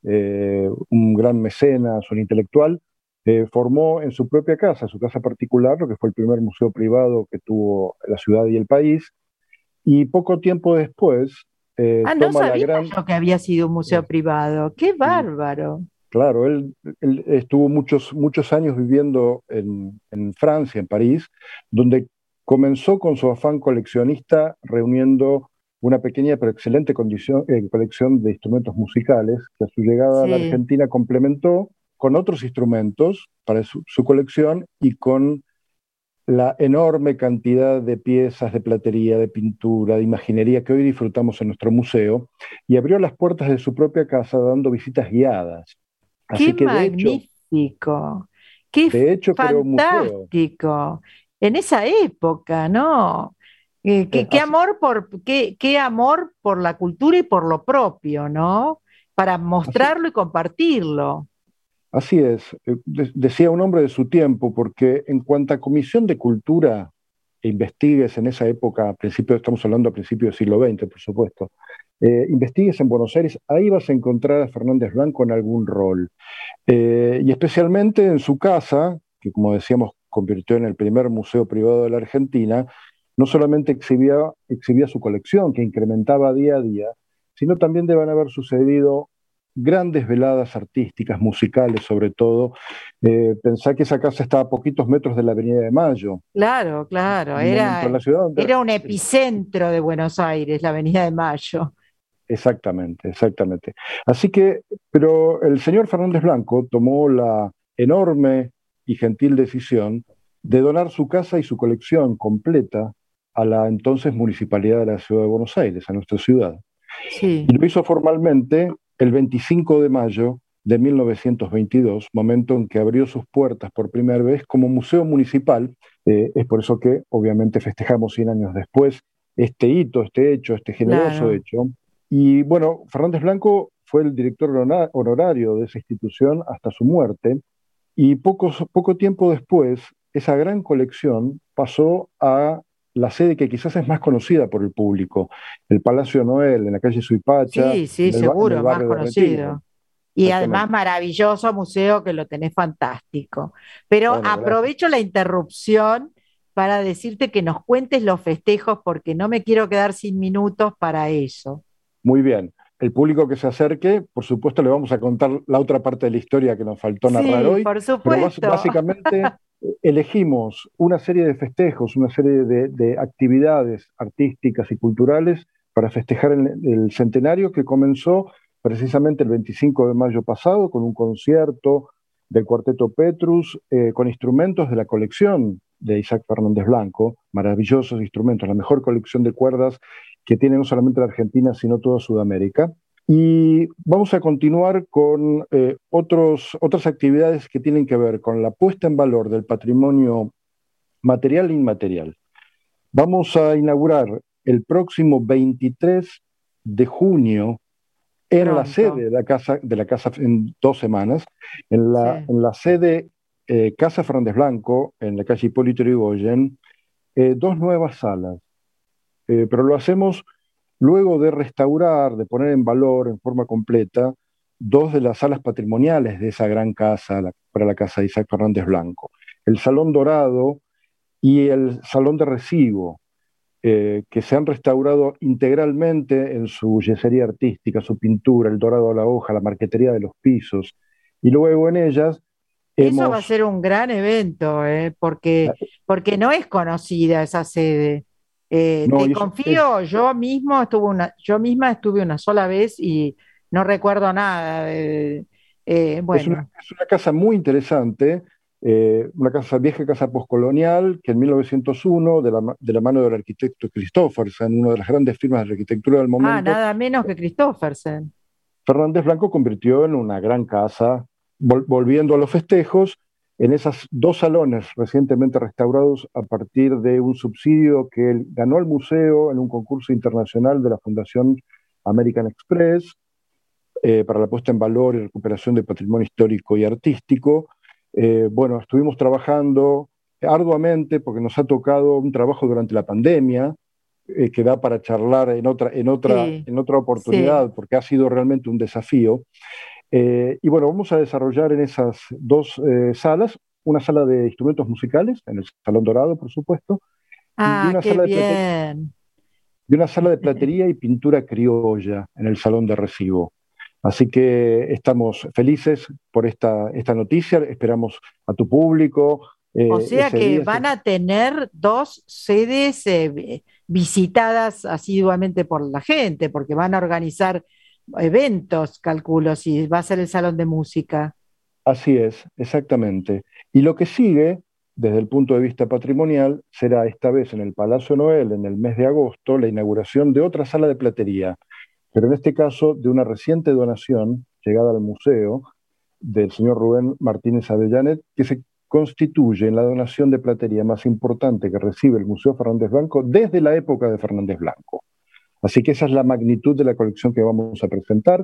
un gran mecenas, un intelectual, formó en su propia casa, su casa particular, lo que fue el primer museo privado que tuvo la ciudad y el país, y poco tiempo después
No
toma la
sabía
gran...
yo que había sido un museo privado. ¡Qué bárbaro!
Claro, él estuvo muchos años viviendo en Francia, en París, donde comenzó con su afán coleccionista reuniendo una pequeña pero excelente colección de instrumentos musicales que a su llegada a la
Sí.
Argentina complementó con otros instrumentos para su colección y con la enorme cantidad de piezas de platería, de pintura, de imaginería que hoy disfrutamos en nuestro museo, y abrió las puertas de su propia casa dando visitas guiadas.
¡Qué
Así que
magnífico! ¡Qué
de hecho creó un museo.
fantástico! En esa época, ¿no? Qué
Así,
amor qué amor por la cultura y por lo propio, ¿no? Para
así,
mostrarlo y compartirlo.
así es, decía un hombre de su tiempo, porque en cuanto a Comisión de Cultura e investigues en esa época, estamos hablando a principios del siglo XX, por supuesto, investigues en Buenos Aires, ahí vas a encontrar a Fernández Blanco en algún rol. Y especialmente en su casa, que como decíamos convirtió en el primer museo privado de la Argentina, no solamente exhibía su colección, que incrementaba día a día, sino también deben haber sucedido grandes veladas artísticas, musicales sobre todo. Pensá que esa casa está a poquitos metros de la Avenida de Mayo,
Claro, claro,
un momento en la ciudad donde...
era un epicentro de Buenos Aires, la Avenida de Mayo.
Exactamente, exactamente. Así que, pero el señor Fernández Blanco tomó la enorme y gentil decisión de donar su casa y su colección completa a la entonces Municipalidad de la Ciudad de Buenos Aires, a nuestra ciudad.
Sí.
Y lo hizo formalmente el 25 de mayo de 1922, momento en que abrió sus puertas por primera vez como museo municipal. Es por eso que obviamente festejamos 100 años después este hito, este hecho, este generoso
Claro.
hecho. Y bueno, Fernández Blanco fue el director honorario de esa institución hasta su muerte, y poco tiempo después, esa gran colección pasó a la sede que quizás es más conocida por el público, el Palacio Noel, en la calle Suipacha,
Sí, sí,
en
seguro,
el
más
barrio de Retiro.
conocido. Y además
Exactamente.
maravilloso museo que lo tenés fantástico. Pero
Bueno, gracias.
aprovecho la interrupción para decirte que nos cuentes los festejos porque no me quiero quedar sin minutos para eso.
Muy bien. El público que se acerque, por supuesto, le vamos a contar la otra parte de la historia que nos faltó narrar
Sí,
hoy,
por
pero
supuesto.
básicamente elegimos una serie de festejos, una serie de actividades artísticas y culturales para festejar el centenario que comenzó precisamente el 25 de mayo pasado con un concierto del Cuarteto Petrus, con instrumentos de la colección de Isaac Fernández Blanco, maravillosos instrumentos, la mejor colección de cuerdas que tiene no solamente la Argentina, sino toda Sudamérica. Y vamos a continuar con otras actividades que tienen que ver con la puesta en valor del patrimonio material e inmaterial. Vamos a inaugurar el próximo 23 de junio en la
Pronto.
sede de la casa en 2 semanas,
Sí.
en la sede Casa Fernández Blanco, en la calle Hipólito Yrigoyen, dos nuevas salas. Pero lo hacemos luego de restaurar, de poner en valor en forma completa dos de las salas patrimoniales de esa gran casa, para la casa de Isaac Fernández Blanco, el Salón Dorado y el Salón de Recibo, que se han restaurado integralmente en su yesería artística, su pintura, el dorado a la hoja, la marquetería de los pisos, y luego en ellas
Eso va a
hemos...
ser un gran evento, porque no es conocida esa sede.
No,
Te confío, yo misma estuve una sola vez y no recuerdo nada. Bueno,
es una casa muy interesante, una vieja casa postcolonial que en 1901, de la mano del arquitecto Christophersen, una de las grandes firmas de arquitectura del momento,
nada menos que Christophersen.
Fernández Blanco convirtió en una gran casa, volviendo a los festejos, en esos dos salones recientemente restaurados a partir de un subsidio que él ganó al museo en un concurso internacional de la Fundación American Express, para la puesta en valor y recuperación de patrimonio histórico y artístico. Bueno, estuvimos trabajando arduamente porque nos ha tocado un trabajo durante la pandemia, que da para charlar en otra oportunidad, porque ha sido realmente un desafío. Y bueno, vamos a desarrollar en esas dos salas, una sala de instrumentos musicales, en el Salón Dorado, por supuesto,
qué bien.
y una sala de platería y pintura criolla en el Salón de Recibo. Así que estamos felices por esta noticia, esperamos a tu público.
O sea que van a tener dos sedes visitadas asiduamente por la gente, porque van a organizar eventos, calculo, si va a ser el Salón de Música.
Así es, exactamente. Y lo que sigue, desde el punto de vista patrimonial, será esta vez en el Palacio Noel, en el mes de agosto, la inauguración de otra sala de platería, pero en este caso de una reciente donación llegada al museo del señor Rubén Martínez Avellanet, que se constituye en la donación de platería más importante que recibe el Museo Fernández Blanco desde la época de Fernández Blanco. Así que esa es la magnitud de la colección que vamos a presentar.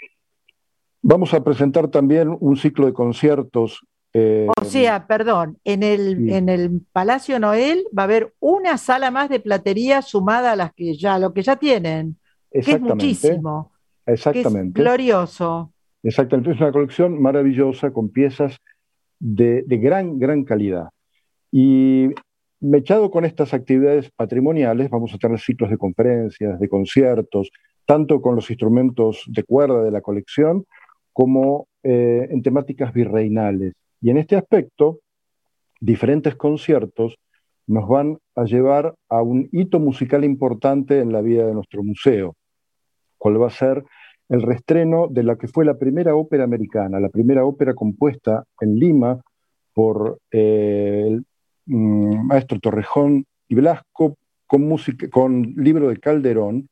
Vamos a presentar también un ciclo de conciertos.
O sea, perdón, en el Palacio Noel va a haber una sala más de platería sumada a lo que ya tienen, que es muchísimo,
exactamente.
Que es glorioso.
Exactamente, es una colección maravillosa con piezas de gran calidad. Y mechado con estas actividades patrimoniales, vamos a tener ciclos de conferencias, de conciertos, tanto con los instrumentos de cuerda de la colección, como en temáticas virreinales. Y en este aspecto, diferentes conciertos nos van a llevar a un hito musical importante en la vida de nuestro museo, cuál va a ser el reestreno de la que fue la primera ópera americana, la primera ópera compuesta en Lima por el maestro Torrejón y Blasco, con libro de Calderón,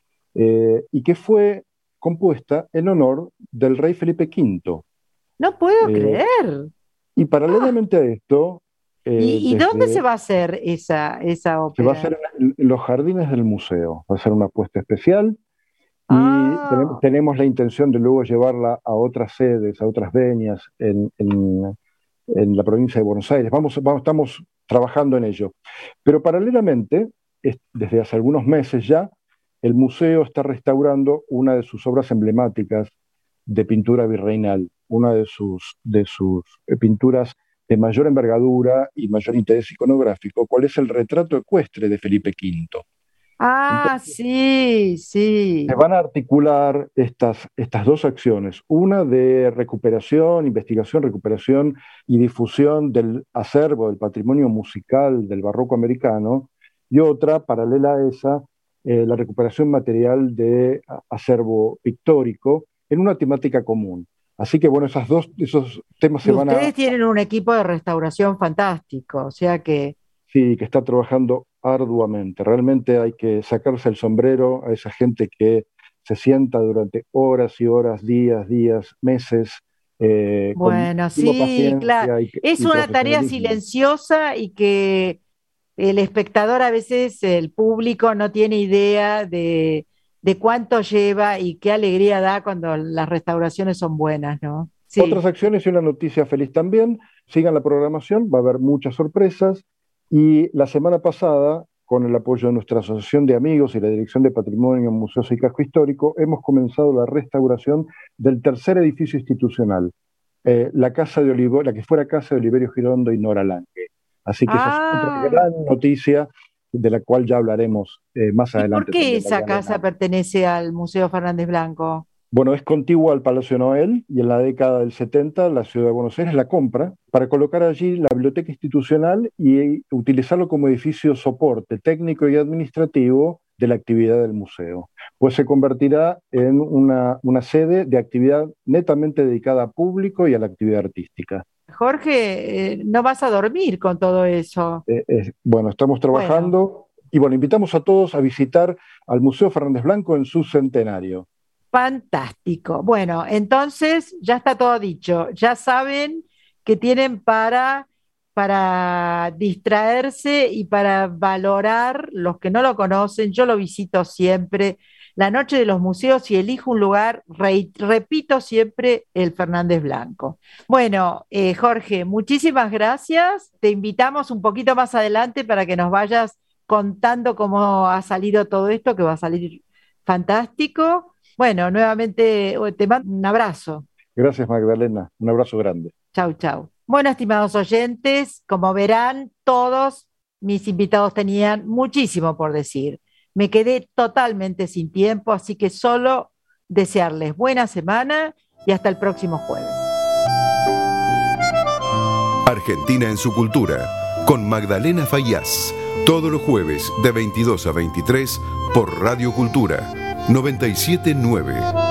y que fue compuesta en honor del rey Felipe V.
No puedo creer.
Y paralelamente a esto...
¿Y dónde se va a hacer esa ópera?
Se va a hacer en los jardines del museo, va a ser una apuesta especial. Y tenemos la intención de luego llevarla a otras sedes, a otras venias en la provincia de Buenos Aires. Estamos trabajando en ello. Pero paralelamente, desde hace algunos meses ya, el museo está restaurando una de sus obras emblemáticas de pintura virreinal, una de sus pinturas de mayor envergadura y mayor interés iconográfico, cuál es el retrato ecuestre de Felipe V. Entonces,
sí.
Se van a articular estas dos acciones, una de recuperación y difusión del acervo, del patrimonio musical del barroco americano, y otra, paralela a esa, la recuperación material de acervo pictórico en una temática común. Así que bueno, esos temas se van a...
Ustedes tienen un equipo de restauración fantástico, o sea que...
Sí, que está trabajando arduamente. Realmente hay que sacarse el sombrero a esa gente que se sienta durante horas y horas, días, meses.
Bueno, sí, claro. Es una tarea silenciosa y que el espectador, a veces el público, no tiene idea de cuánto lleva y qué alegría da cuando las restauraciones son buenas, ¿no? Sí.
Otras acciones y una noticia feliz también. Sigan la programación, va a haber muchas sorpresas. Y la semana pasada, con el apoyo de nuestra Asociación de Amigos y la Dirección de Patrimonio, Museos y Casco Histórico, hemos comenzado la restauración del tercer edificio institucional, la que fuera casa de Oliverio Girondo y Nora Lange. Así que esa es otra gran noticia de la cual ya hablaremos más adelante.
¿Por qué esa casa pertenece al Museo Fernández Blanco?
Bueno, es contigua al Palacio Noel y en la década del 70 la Ciudad de Buenos Aires la compra para colocar allí la biblioteca institucional y utilizarlo como edificio soporte técnico y administrativo de la actividad del museo. Pues se convertirá en una sede de actividad netamente dedicada a público y a la actividad artística.
Jorge, no vas a dormir con todo eso.
Bueno, estamos trabajando y bueno, invitamos a todos a visitar al Museo Fernández Blanco en su centenario.
Fantástico. Bueno, entonces ya está todo dicho. Ya saben que tienen para distraerse y para valorar los que no lo conocen. Yo lo visito siempre, la noche de los museos, y elijo un lugar, repito siempre, el Fernández Blanco. Bueno, Jorge, muchísimas gracias. Te invitamos un poquito más adelante para que nos vayas contando cómo ha salido todo esto, que va a salir fantástico. Bueno, nuevamente te mando un abrazo.
Gracias, Magdalena. Un abrazo grande.
Chau, chau. Bueno, estimados oyentes, como verán, todos mis invitados tenían muchísimo por decir. Me quedé totalmente sin tiempo, así que solo desearles buena semana y hasta el próximo jueves.
Argentina en su cultura, con Magdalena Faíaz, todos los jueves de 22 a 23 por Radio Cultura 97.9.